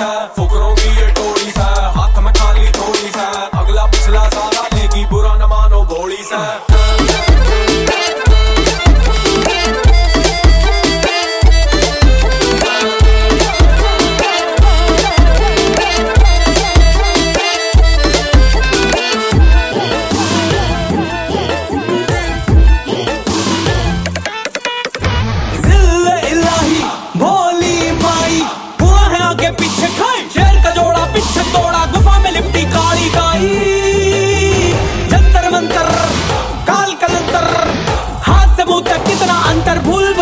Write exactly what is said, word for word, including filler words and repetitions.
सा, फुकरों की ये टोली सा, हाथ में खाली थोड़ी सा, अगला पिछला सारा लेगी बुरा न मानो भोली सा। आगे पीछे खाई शेर का जोड़ा पीछे तोड़ा, गुफा में लिपटी काली गाई। जंतर मंतर काल कलंतर, हाथ से मुंह तक कितना अंतर, भूल